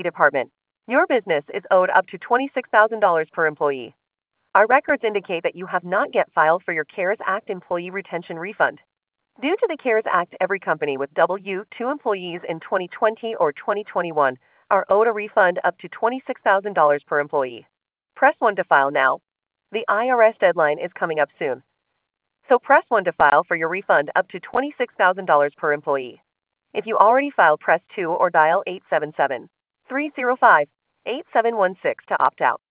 Department. Your business is owed up to $26,000 per employee. Our records indicate that you have not yet filed for your CARES Act employee retention refund. Due to the CARES Act, every company with W-2 employees in 2020 or 2021 are owed a refund up to $26,000 per employee. Press 1 to file now. The IRS deadline is coming up soon. So press 1 to file for your refund up to $26,000 per employee. If you already filed, press 2 or dial 877-305-8716 to opt out.